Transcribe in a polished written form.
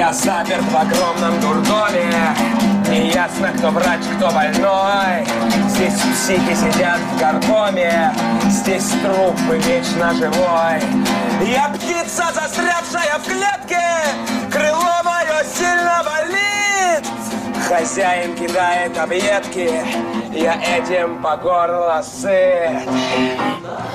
Я заперт в огромном дурдоме. Неясно, кто врач, кто больной. Здесь психи сидят в горкоме. Здесь трупы вечно живой. Я птица, застрявшая в клетке. Крыло мое сильно болит. Хозяин кидает объедки. Я этим по горло сыт.